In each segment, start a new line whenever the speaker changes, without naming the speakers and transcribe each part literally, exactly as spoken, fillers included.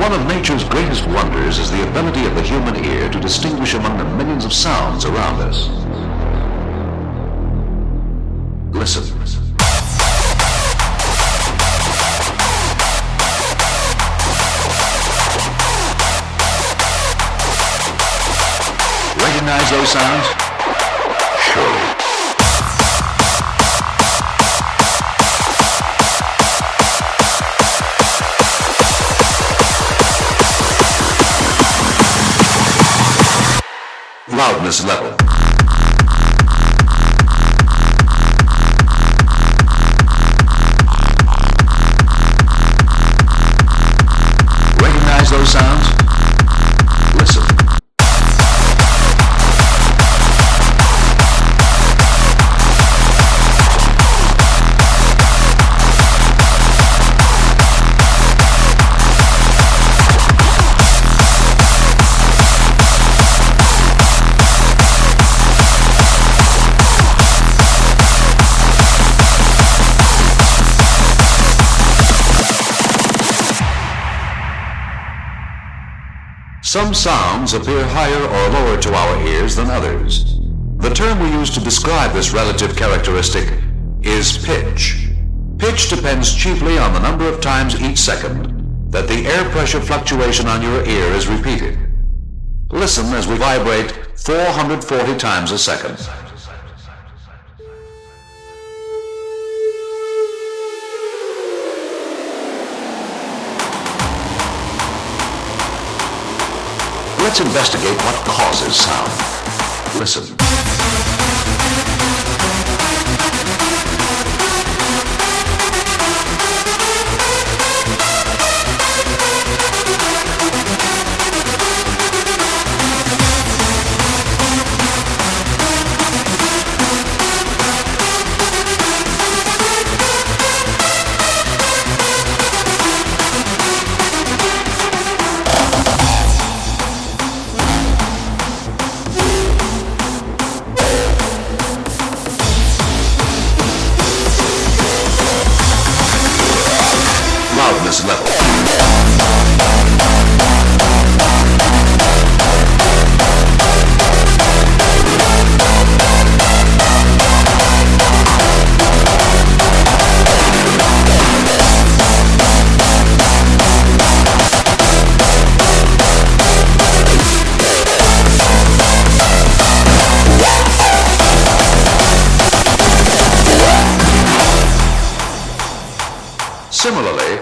One of nature's greatest wonders is the ability of the human ear to distinguish among the millions of sounds around us. Listen. Recognize those sounds? Surely. Loudness level. Recognize those sounds? Listen. Some sounds appear higher or lower to our ears than others. The term we use to describe this relative characteristic is pitch. Pitch depends chiefly on the number of times each second that the air pressure fluctuation on your ear is repeated. Listen as we vibrate four hundred forty times a second. Let's investigate what causes sound. Listen. Loudness level. Similarly,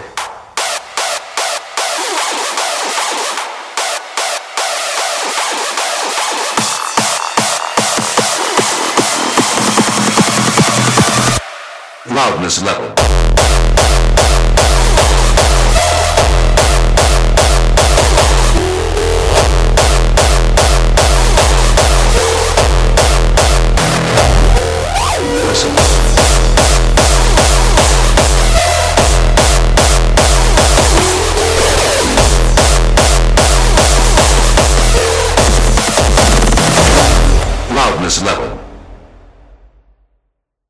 loudness level.